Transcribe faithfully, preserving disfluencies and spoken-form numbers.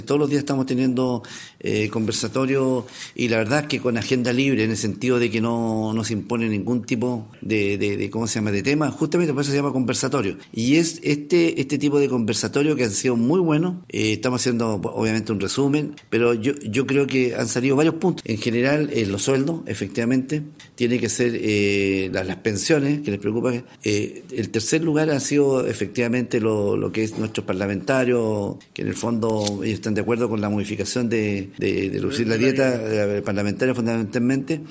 Todos los días estamos teniendo eh, conversatorios y la verdad es que con agenda libre, en el sentido de que no, no se impone ningún tipo de, de, de, ¿cómo se llama?, de tema. Justamente por eso se llama conversatorio. Y es este este tipo de conversatorio que han sido muy buenos. Eh, estamos haciendo obviamente un resumen, pero yo yo creo que han salido varios puntos. En general, eh, los sueldos, efectivamente, tiene que ser eh, las, las pensiones, que les preocupa. Eh, el tercer lugar ha sido efectivamente lo, lo que es nuestros parlamentarios, que en el fondo ellos están de acuerdo con la modificación de, de, de reducir la dieta eh, parlamentaria fundamentalmente.